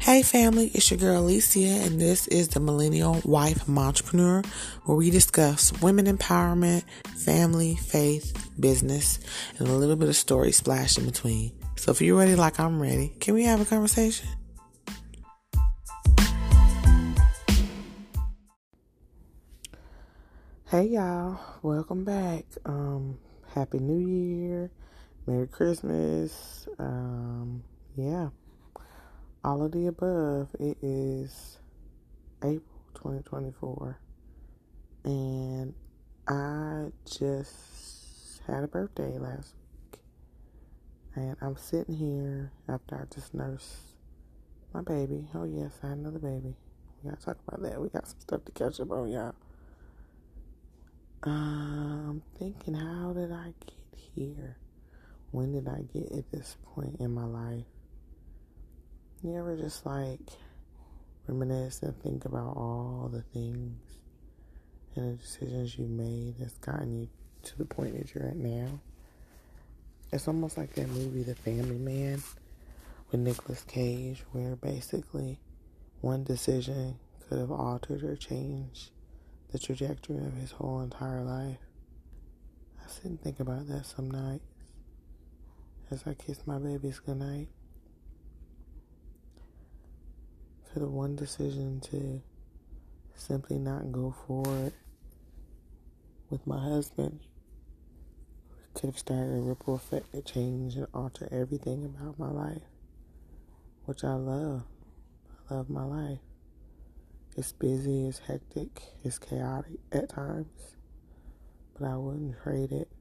Hey family, it's your girl Alicia, and this is the Millennial Wife Entrepreneur, where we discuss women empowerment, family, faith, business, and a little bit of story splash in between. So if you're ready like I'm ready, can we have a conversation? Hey y'all, welcome back. Happy New Year, Merry Christmas, all of the above. It is April 2024, and I just had a birthday last week, and I'm sitting here after I just nursed my baby. Oh yes, I had another baby. We gotta talk about that. We got some stuff to catch up on, y'all. I'm thinking, how did I get here? When did I get at this point in my life? You ever just reminisce and think about all the things and the decisions you made that's gotten you to the point that you're at now? It's almost like that movie, The Family Man, with Nicolas Cage, where basically one decision could have altered or changed the trajectory of his whole entire life. I sit and think about that some nights as I kiss my babies goodnight. For the one decision to simply not go forward with my husband could have started a ripple effect that changed and altered everything about my life, which I love. I love my life. It's busy, it's hectic, it's chaotic at times, but I wouldn't trade it.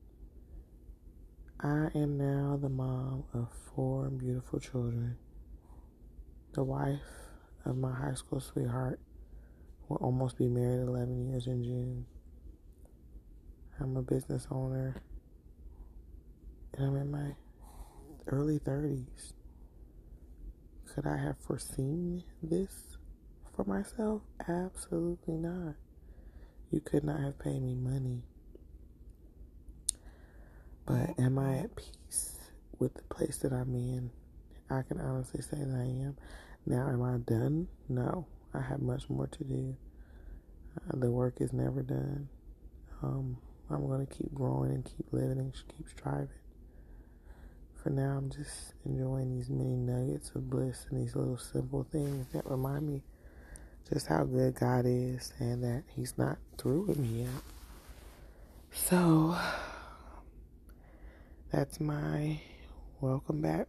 I am now the mom of 4 beautiful children, the wife of my high school sweetheart. Will almost be married 11 years in June. I'm a business owner, and I'm in my early 30s. Could I have foreseen this for myself? Absolutely not. You could not have paid me money. But am I at peace with the place that I'm in? I can honestly say that I am. Now, am I done? No. I have much more to do. The work is never done. I'm going to keep growing and keep living and keep striving. For now, I'm just enjoying these many nuggets of bliss and these little simple things that remind me just how good God is and that He's not through with me yet. So, that's my welcome back.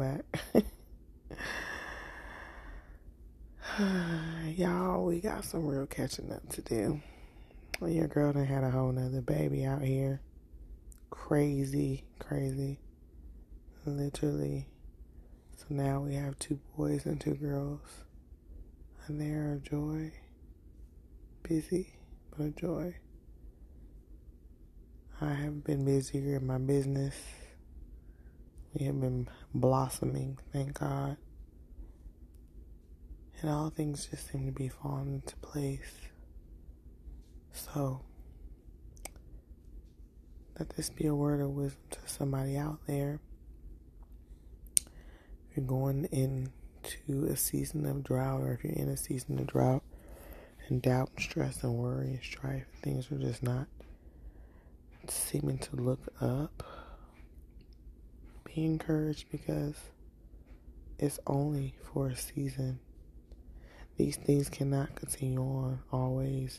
Y'all, we got some real catching up to do. Your girl done had a whole nother baby out here. Crazy. Literally. So now we have 2 boys and 2 girls. And they're a joy. Busy, but a joy. I have been busier in my business. We have been blossoming, thank God. And all things just seem to be falling into place. So, let this be a word of wisdom to somebody out there. If you're going into a season of drought, or if you're in a season of drought and doubt and stress and worry and strife, things are just not seeming to look up, be encouraged, because it's only for a season. These things cannot continue on always.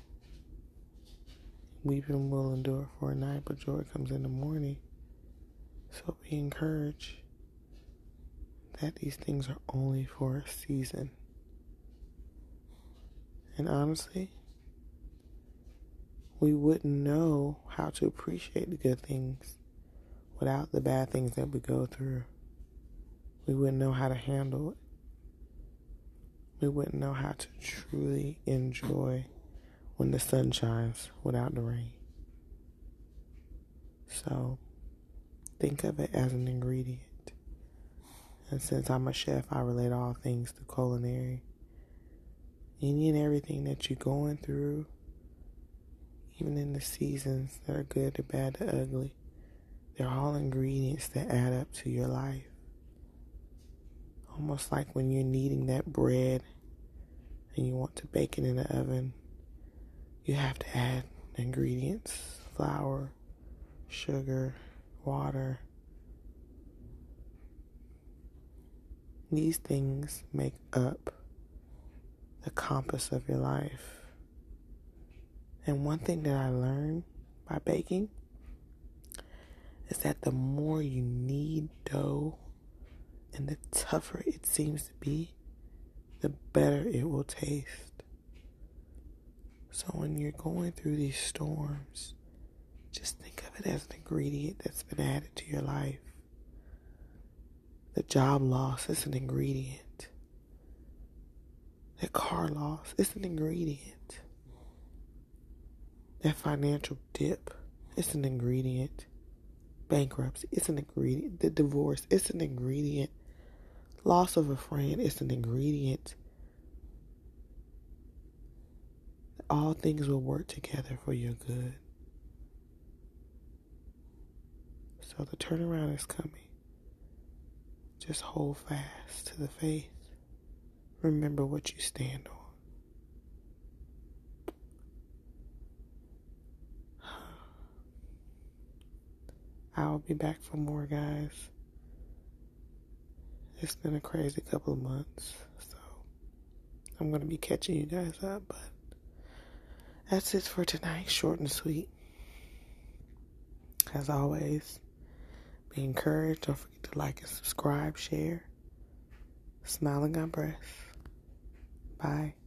Weeping will endure for a night, but joy comes in the morning. So be encouraged that these things are only for a season. And honestly, we wouldn't know how to appreciate the good things without the bad things that we go through. We wouldn't know how to handle it. We wouldn't know how to truly enjoy when the sun shines without the rain. So, think of it as an ingredient. And since I'm a chef, I relate all things to culinary. Any and everything that you're going through, even in the seasons that are good, the bad, the ugly, they're all ingredients that add up to your life. Almost like when you're kneading that bread and you want to bake it in the oven, you have to add ingredients: flour, sugar, water. These things make up the compass of your life. And one thing that I learned by baking is that the more you knead dough and the tougher it seems to be, the better it will taste. So when you're going through these storms, just think of it as an ingredient that's been added to your life. The job loss is an ingredient. That car loss is an ingredient. That financial dip is an ingredient. Bankruptcy is an ingredient. The divorce is an ingredient. Loss of a friend is an ingredient. All things will work together for your good. So the turnaround is coming. Just hold fast to the faith. Remember what you stand on. I'll be back for more, guys. It's been a crazy couple of months, so I'm going to be catching you guys up, but that's it for tonight. Short and sweet. As always, be encouraged. Don't forget to like and subscribe, share. Smile and God bless. Bye.